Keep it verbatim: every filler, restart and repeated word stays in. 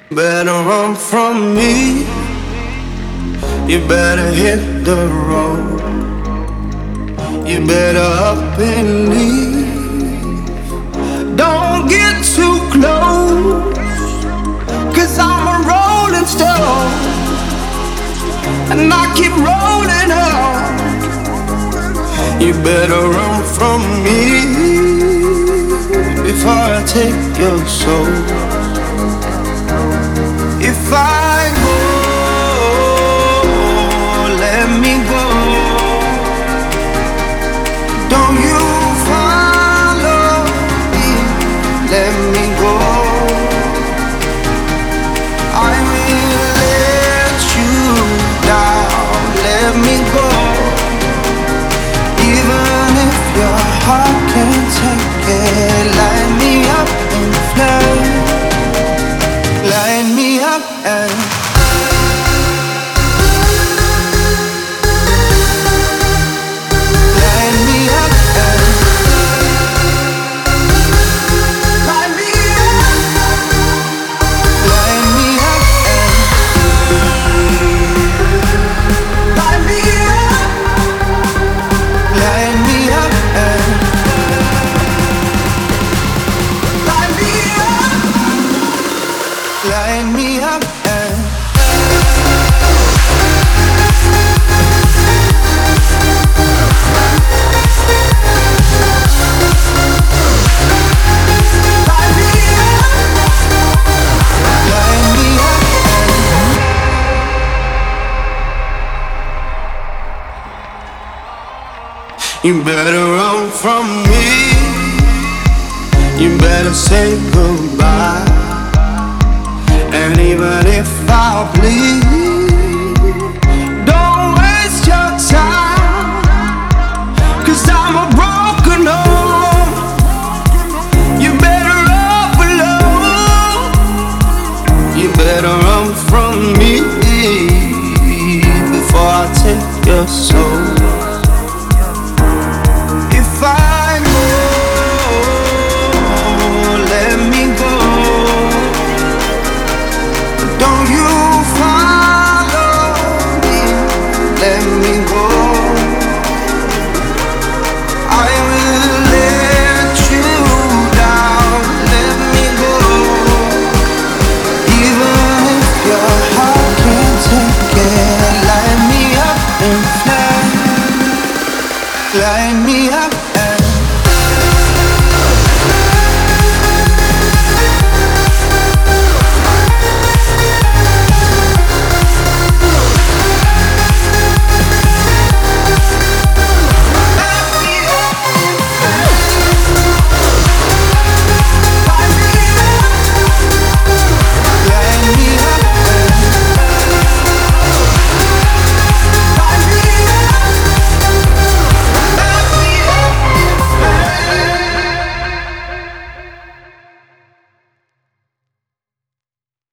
Better run from me. You better hit the road. You better up and leave. Don't get too close, 'cause I'm a rolling stone, and I keep rolling on. You better run from me before I take your soul. If I go, let me go. Don't you follow me, let me go. I will let you down, let me go. Even if your heart can't take it, light me up and fly. Light me up and light me up and light me up, light me up and light me up, light me up and light me up, light me up and light me up, light me up and you better run from me. You better say goodbye. And even if I bleed,